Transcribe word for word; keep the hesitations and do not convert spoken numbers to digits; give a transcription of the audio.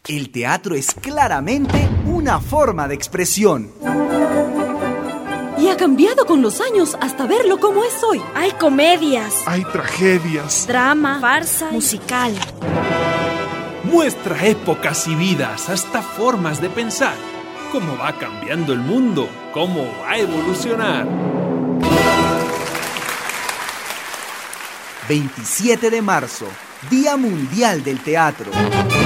El teatro es claramente una forma de expresión. Y ha cambiado con los años hasta verlo como es hoy. Hay comedias, hay tragedias, drama, farsa, musical. Muestra épocas y vidas, hasta formas de pensar. Cómo va cambiando el mundo, cómo va a evolucionar. veintisiete de marzo, Día Mundial del Teatro.